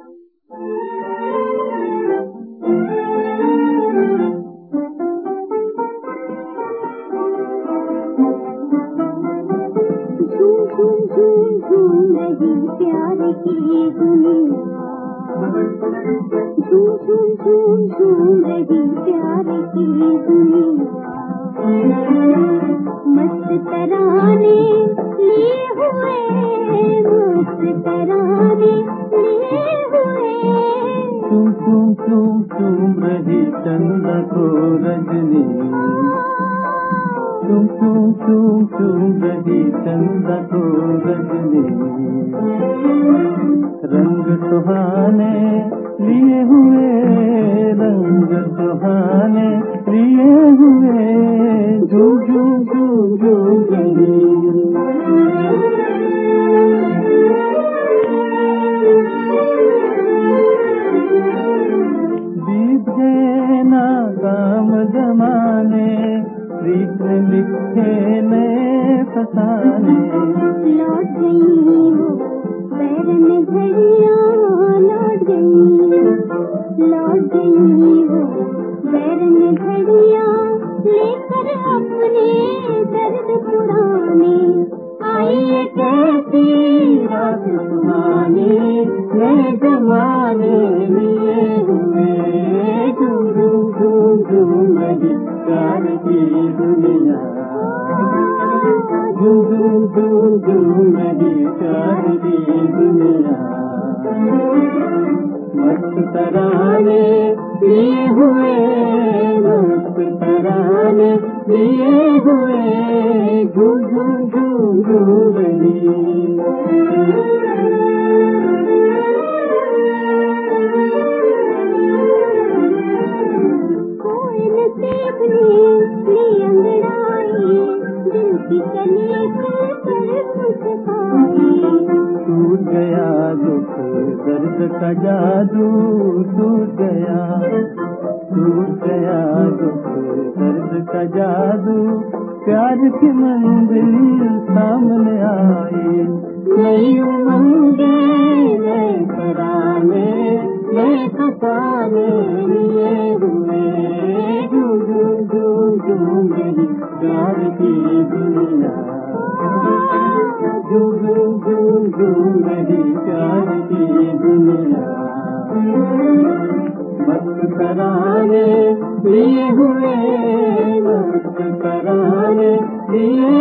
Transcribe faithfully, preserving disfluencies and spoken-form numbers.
प्यार की दुनिया झूम झूम झूम झूम रही प्यार की दुनिया मस्त तराने लिए हुए मस्त तराने लिए हुए झूम झूम झूम झूम रही चंदा को रजनी झूम झूम झूम झूम रही चंदा को रजनी रंग सुहाने लिए हुए रंग सुहाने लिए हुए झूम झूम झूम झूम रही बीत गए नाकाम जमाने प्रीत लिखे नए फसाने लौट गई वो बैरन घड़ियां लौट गई लौट गई वो बैरन घड़ियां लेकर अपने दर्द पुराने आई कैसी रात सुहानी नए जमाने लिए हुए झूम झूम झूम झूम रही प्यार की दुनिया झूम झूम झूम झूम रही प्यार की दुनिया मस्त तराने लिए हुए मस्त तराने लिए हुए झूम झूम झूम झूम रही टूट गया दुख दर्द का जादू टूट गया टूट गया दुख दर्द का जादू प्यार की मंजिल सामने आई नई उमंगे नए तराने नए फसाने लिए हुए झूम झूम झूम झूम रही प्यार की दुनिया झूम झूम झूम झूम रही प्यार की दुनिया मस्त तराने लिए हुए मस्त तराने लिए